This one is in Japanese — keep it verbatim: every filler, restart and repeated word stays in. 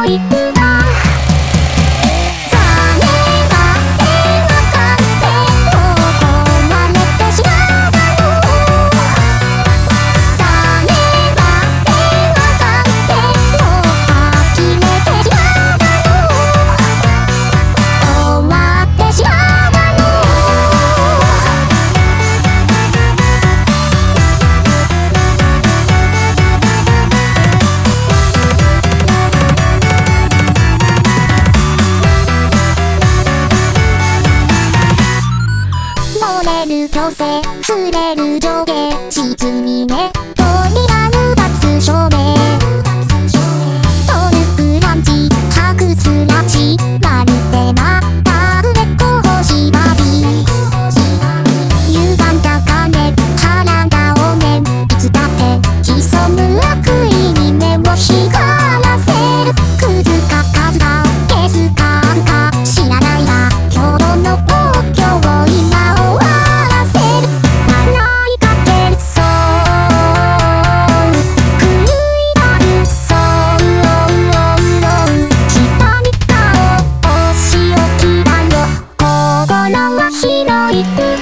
白い歌強制触れる上下実にね扉の脱照明トルクランチハクスラチまるでまた売れっ子星バビ歪んだ金はらんだお面いつだって潜む悪意に目を光らせるクズか数か消すかあるか知らないが今日の東京を今終わ白い歌